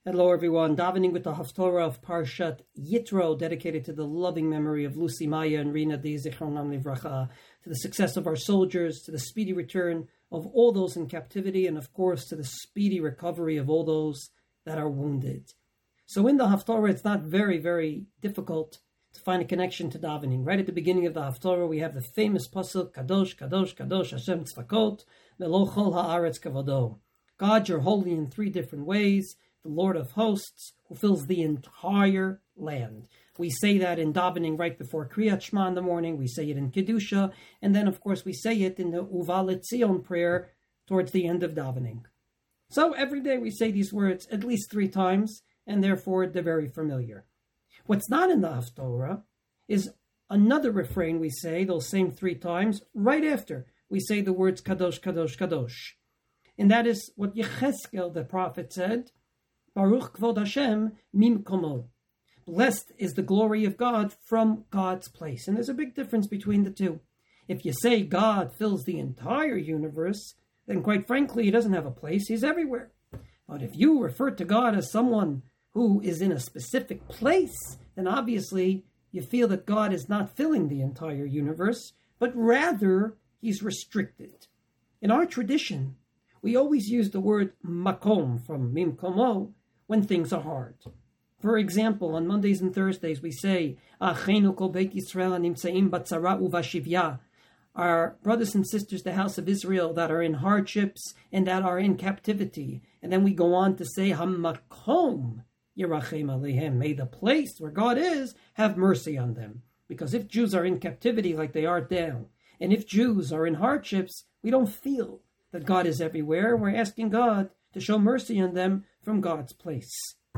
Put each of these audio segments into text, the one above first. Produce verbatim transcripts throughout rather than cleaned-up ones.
Hello everyone, davening with the Haftorah of Parshat Yitro, dedicated to the loving memory of Lucy, Maya, and Rina Di Zichronam Livracha, to the success of our soldiers, to the speedy return of all those in captivity, and of course to the speedy recovery of all those that are wounded. So in the Haftorah, it's not very, very difficult to find a connection to davening. Right at the beginning of the Haftorah, we have the famous pasuk, Kadosh, Kadosh, Kadosh, Hashem Tzvakot, Melo Chol Haaretz Kavodo. God, you're holy in three different ways. The Lord of hosts, who fills the entire land. We say that in davening right before Kriyat Shema in the morning. We say it in Kedusha. And then, of course, we say it in the Uva L'Tzion prayer towards the end of davening. So every day we say these words at least three times, and therefore they're very familiar. What's not in the Haftorah is another refrain we say those same three times right after we say the words Kadosh, Kadosh, Kadosh. And that is what Yecheskel, the prophet, said, Baruch Kvod Hashem Mimkomo. Blessed is the glory of God from God's place. And there's a big difference between the two. If you say God fills the entire universe, then quite frankly, he doesn't have a place. He's everywhere. But if you refer to God as someone who is in a specific place, then obviously you feel that God is not filling the entire universe, but rather he's restricted. In our tradition, we always use the word makom from mimkomo when things are hard. For example, on Mondays and Thursdays, we say, Achenu kol beit Yisrael nimtzeim batzara uvashivya. Our brothers and sisters, the house of Israel, that are in hardships and that are in captivity. And then we go on to say, Hamakom yirachem alehem. May the place where God is have mercy on them. Because if Jews are in captivity like they are now, and if Jews are in hardships, we don't feel that God is everywhere. We're asking God to show mercy on them from God's place.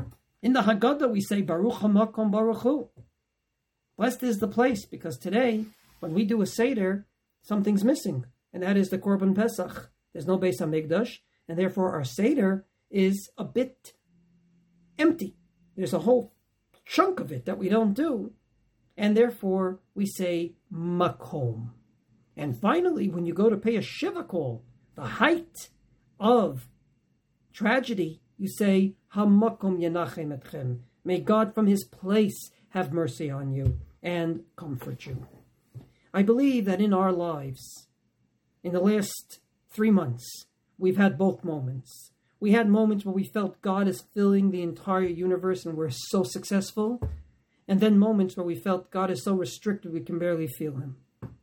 In the Haggadah, we say, Baruch HaMakom Baruch Hu. Blessed is the place, because today, when we do a Seder, something's missing, and that is the Korban Pesach. There's no Beis HaMikdash, and therefore our Seder is a bit empty. There's a whole chunk of it that we don't do, and therefore we say Makom. And finally, when you go to pay a Shiva call, the height of tragedy, you say, Hamakom Yenachem Etchem. May God from his place have mercy on you and comfort you. I believe that in our lives, in the last three months, we've had both moments. We had moments where we felt God is filling the entire universe and we're so successful. And then moments where we felt God is so restricted we can barely feel him.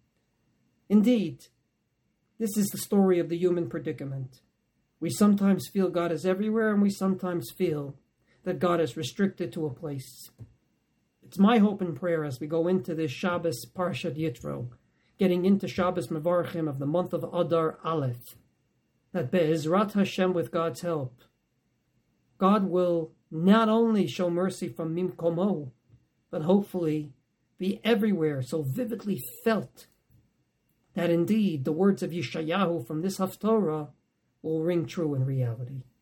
Indeed, this is the story of the human predicament. We sometimes feel God is everywhere, and we sometimes feel that God is restricted to a place. It's my hope and prayer as we go into this Shabbos Parshat Yitro, getting into Shabbos Mevarchim of the month of Adar Aleph, that Be'ezrat Hashem, with God's help, God will not only show mercy from Mimkomo, but hopefully be everywhere, so vividly felt that indeed the words of Yeshayahu from this Haftorah will ring true in reality.